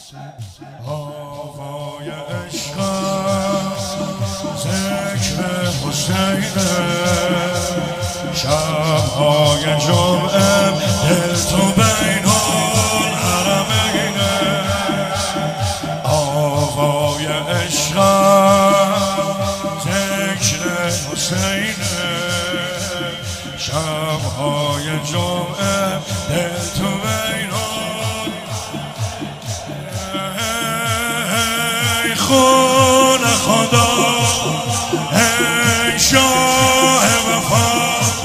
آوای عشقم ذکر حسینه، شب‌های جمعه دل تو بین الحرمینه. آوای عشقم ذکر حسینه، شب‌های جمعه دل تو بین خون خدا، ای شاه وفا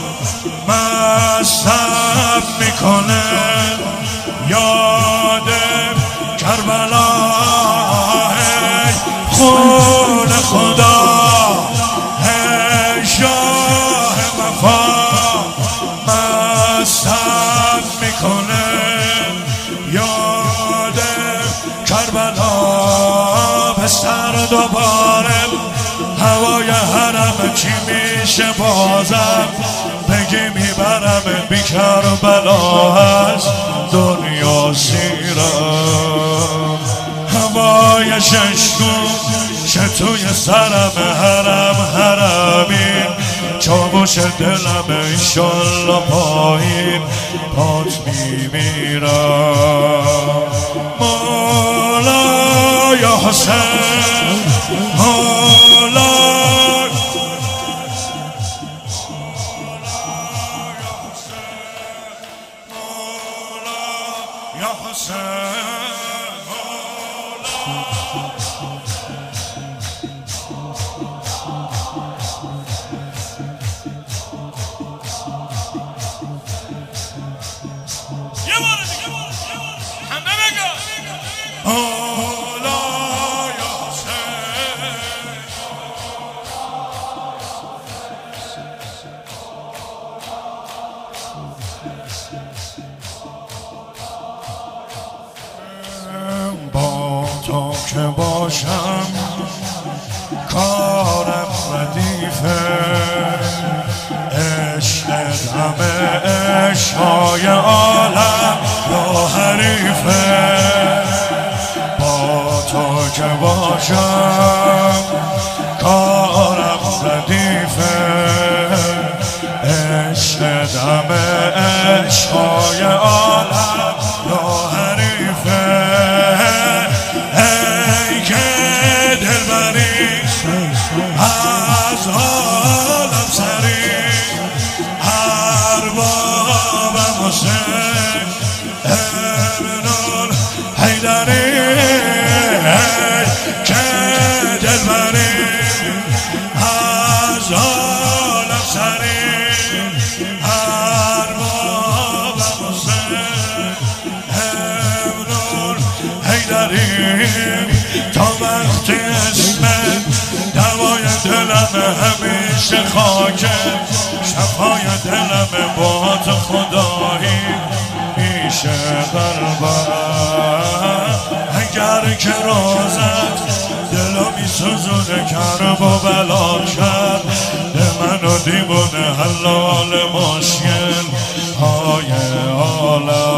مستم میکنه یاد کربلا. ای خون خدا، ای شاه وفا مستم میکنه یاد کربلا. سر دوباره هوای حرم چی میشه بازم، بگی میبرم بی کربلا از دنیا سیرم. هوای ششگون توی سرم حرم حرمین، چاوش دلم انشالله پایین پات میمیرم. مولا یا حسین، مولا یا حسین، با تو که باشم کارم ردیفه، عشقت همه عشقای عالم یا حریفه. با تو که باشم کارم ردیفه، عشقت همه عشقای عالم یا حریفه. ای که دلبری از عالم سری، اربابم حسین ابن الحیدری. ای که دلبری از عالم سری، اربابم حسین ابن الحیدری. تا وقتی اسمت دوای دلم همیشه خاکه، شفای دلم با تو خدایی میشه قلبم. اگر که روزت دلو میسوزونه کرب و بلا کرد، منو دیوونه حلال مشکل های عالم.